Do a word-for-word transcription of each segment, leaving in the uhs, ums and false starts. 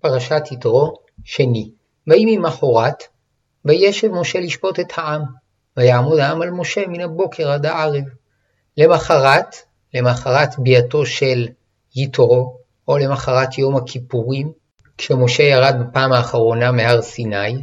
פרשת יתרו, שני. ויהי ממחרת, וישב משה לשפוט את העם, ויעמוד העם על משה מן הבוקר עד הערב. למחרת, למחרת ביאתו של יתרו, או למחרת יום הכיפורים, כשמשה ירד בפעם האחרונה מהר סיני,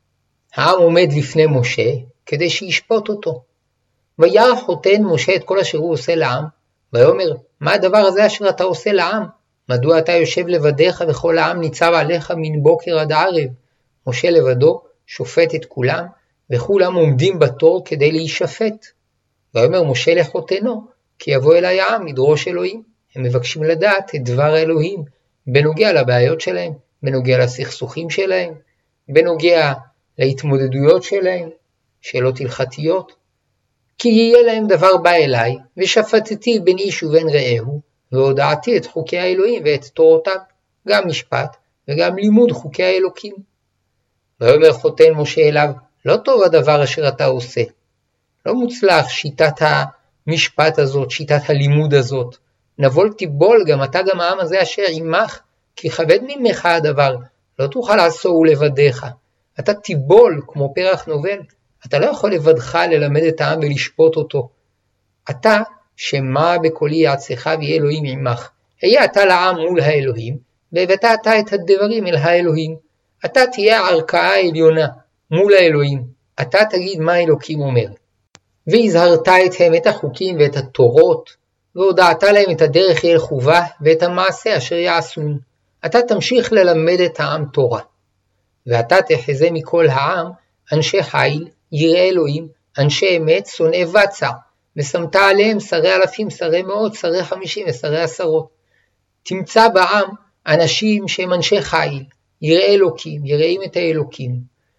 העם עומד לפני משה כדי שישפוט אותו. וירא חותן משה את כל אשר הוא עושה לעם, ויאמר, מה הדבר הזה אשר אתה עושה לעם? מדוע אתה יושב לבדיך וכל העם ניצב עליך מן בוקר עד ערב? משה לבדו שופט את כולם, וכולם עומדים בתור כדי להישפט. ויאמר משה לחותנו, כי יבוא אליי העם לדרוש אלוהים. הם מבקשים לדעת את דבר האלוהים, בנוגע לבעיות שלהם, בנוגע לסכסוכים שלהם, בנוגע להתמודדויות שלהם, שאלות הלכתיות. כי יהיה להם דבר בא אליי, ושפטתי בין איש ובין רעהו, והודעתי את חוקי האלוהים ואת תורותיו, גם משפט וגם לימוד חוקי האלוקים. ויאמר חותן משה אליו, לא טוב הדבר אשר אתה עושה. לא מוצלח שיטת המשפט הזאת, שיטת הלימוד הזאת. נבול תיבול גם אתה גם העם הזה אשר עמך, כי כבד ממך הדבר, לא תוכל לעשור לבדיך. אתה תיבול כמו פרח נובל, אתה לא יכול לבדך ללמד את העם ולשפוט אותו. אתה שמע בקולי יעצך ויהיה אלוהים עמך. היה אתה לעם מול האלוהים, והבאת אתה את הדברים אל האלוהים. אתה תהיה הערכאה העליונה מול האלוהים. אתה תגיד מה האלוקים אומר. והזהרת אתהם את החוקים ואת התורות, והודעת להם את הדרך ילכו בה ואת המעשה אשר יעשון. אתה תמשיך ללמד את העם תורה. ואתה תחזה מכל העם אנשי חיל, יראי אלוהים, אנשי אמת, שונאי בצע, ושמת עליהם שרי אלפים, שרי מאות, שרי חמישים ושרי עשרות. תמצא בעם אנשים שהם אנשי חיל, יראי אלוקים, יראים את האלוקים,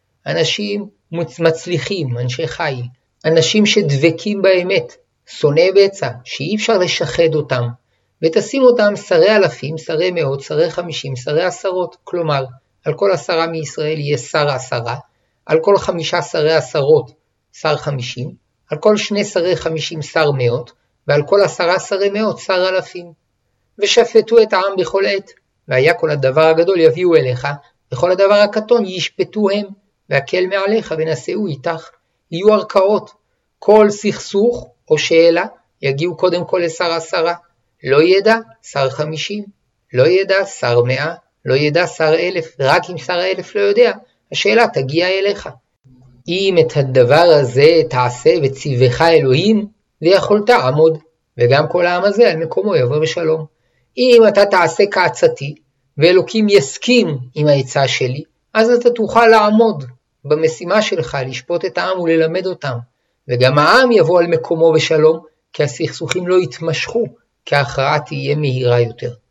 אנשים מצליחים, אנשי חיל, אנשים שדבקים באמת, שונאי בצע, שאי אפשר לשחד אותם, ותשים אותם שרי אלפים, שרי מאות, שרי חמישים, שרי עשרות, כלומר, על כל עשרה מישראל יהיה שר עשרה, על כל חמישה שרי עשרות שר חמישים, על כל שני שרי חמישים שר מאות, ועל כל עשרה שרי מאות שר אלפים. ושפטו את העם בכל עת, והיה כל הדבר הגדול יביאו אליך, וכל הדבר הקטון ישפטו הם, והקל מעליך ונשאו איתך. יהיו ערכאות, כל סכסוך או שאלה יגיעו קודם כל לשר עשרה, לא ידע שר חמישים, לא ידע שר מאה, לא ידע שר אלף, רק אם שר אלף לא יודע, השאלה תגיע אליך. אם את הדבר הזה תעשה וציווך אלוהים, ויכולת עמוד, וגם כל העם הזה על מקומו יבוא בשלום. אם אתה תעשה כעצתי, ואלוקים יסכים עם העצה שלי, אז אתה תוכל לעמוד במשימה שלך, לשפוט את העם וללמד אותם. וגם העם יבוא על מקומו בשלום, כי הסכסוכים לא יתמשכו, כי ההכרעה תהיה מהירה יותר.